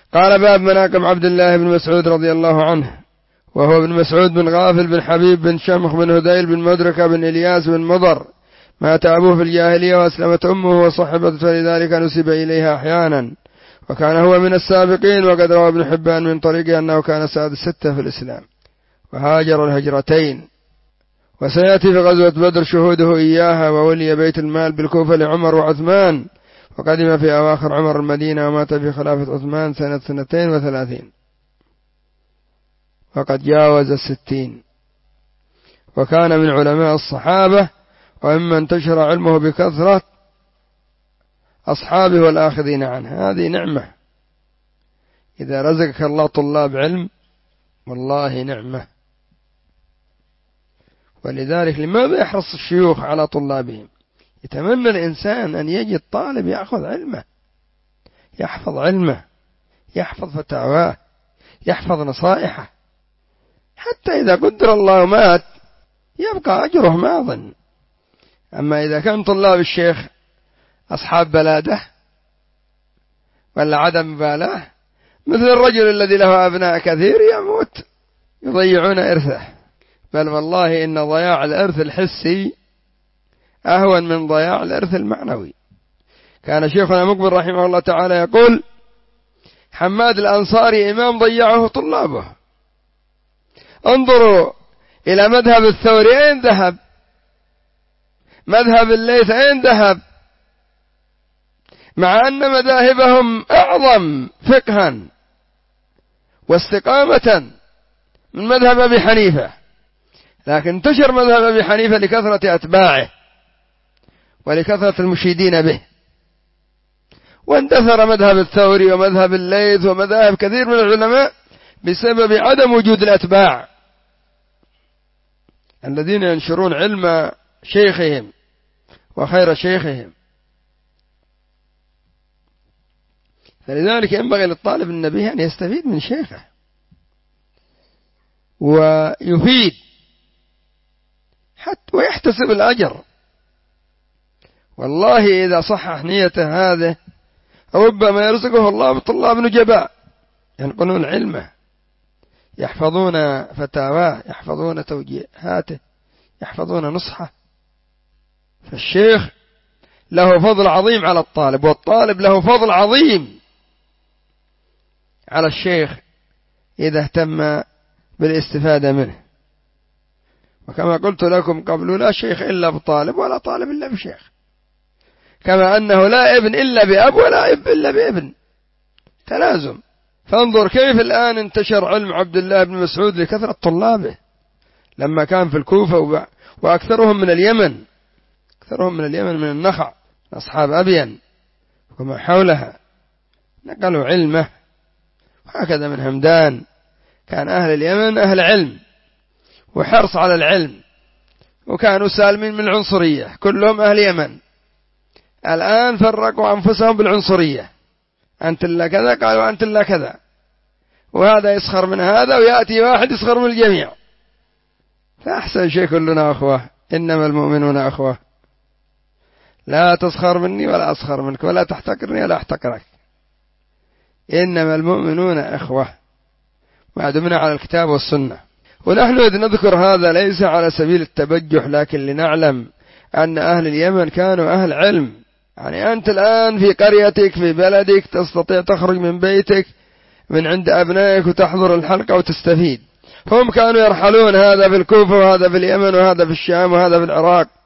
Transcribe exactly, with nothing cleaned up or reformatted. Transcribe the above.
قال باب مناقب عبد الله بن مسعود رضي الله عنه، وهو ابن مسعود بن غافل بن حبيب بن شمخ بن هذيل بن مدركة بن إلياس بن مضر، مات أبوه في الجاهلية وأسلمت أمه وصحبت، فلذلك نسب إليها أحيانا، وكان هو من السابقين. وقد روى ابن حبان من طريقه أنه كان سادس ستة في الإسلام، وهاجر الهجرتين. وسيأتي في غزوة بدر شهوده إياها، وولي بيت المال بالكوفة لعمر وعثمان، وقدم في أواخر عمر المدينة، ومات في خلافة عثمان سنة سنتين وثلاثين، وقد جاوز الستين، وكان من علماء الصحابة، ومما انتشر علمه بكثرة أصحابه والآخذين عنه. هذه نعمة، إذا رزقك الله طلاب علم والله نعمة. ولذلك لماذا يحرص الشيوخ على طلابهم؟ يتمنى الإنسان أن يجد طالب يأخذ علمه، يحفظ علمه، يحفظ فتاواه، يحفظ نصائحه، حتى إذا قدر الله مات يبقى أجره ماضٍ. أما إذا كان طلاب الشيخ أصحاب بلاده ولا عدم مبالاة، مثل الرجل الذي له أبناء كثير يموت يضيعون إرثه. بل والله إن ضياع الإرث الحسي أهون من ضياع الإرث المعنوي. كان شيخنا مقبل رحمه الله تعالى يقول: حماد الأنصاري إمام ضيعه طلابه. انظروا إلى مذهب الثوري أين ذهب، مذهب الليث أين ذهب، مع أن مذاهبهم أعظم فقها واستقامة من مذهب أبي حنيفة، لكن انتشر مذهب أبي حنيفة لكثرة أتباعه ولكثرة المشيدين به، واندثر مذهب الثوري ومذهب الليث ومذاهب كثير من العلماء بسبب عدم وجود الأتباع الذين ينشرون علم شيخهم وخير شيخهم. فلذلك ينبغي للطالب النبي أن يستفيد من شيخه ويفيد حتى ويحتسب الأجر. والله إذا صحح نيته هذه ربما يرزقه الله بطلاب نجباء ينقلون علمه، يحفظون فتاواه، يحفظون توجيهاته، يحفظون نصحه. فالشيخ له فضل عظيم على الطالب، والطالب له فضل عظيم على الشيخ إذا اهتم بالاستفادة منه. وكما قلت لكم قبل: لا شيخ إلا بطالب، ولا طالب إلا بشيخ، كما أنه لا ابن إلا بأب، ولا أب إلا بابن، تلازم. فانظر كيف الآن انتشر علم عبد الله بن مسعود لكثرة طلابه، لما كان في الكوفة وأكثرهم من اليمن، أكثرهم من اليمن من النخع، أصحاب أبين وما حولها نقلوا علمه. وهكذا من همدان، كان أهل اليمن أهل علم وحرص على العلم، وكانوا سالمين من العنصرية، كلهم أهل يمن. الآن فرقوا أنفسهم بالعنصرية، أنت لا كذا قالوا أنت لا كذا، وهذا يسخر من هذا ويأتي واحد يسخر من الجميع. فأحسن شيء كلنا أخوة، إنما المؤمنون أخوة، لا تسخر مني ولا أسخر منك، ولا تحتقرني ولا أحتقرك، إنما المؤمنون أخوة، ما دمنا على الكتاب والسنة. ونحن إذ نذكر هذا ليس على سبيل التبجح، لكن لنعلم أن أهل اليمن كانوا أهل علم. يعني أنت الآن في قريتك في بلدك تستطيع تخرج من بيتك من عند أبنائك وتحضر الحلقة وتستفيد. هم كانوا يرحلون، هذا في الكوفة وهذا في اليمن وهذا في الشام وهذا في العراق،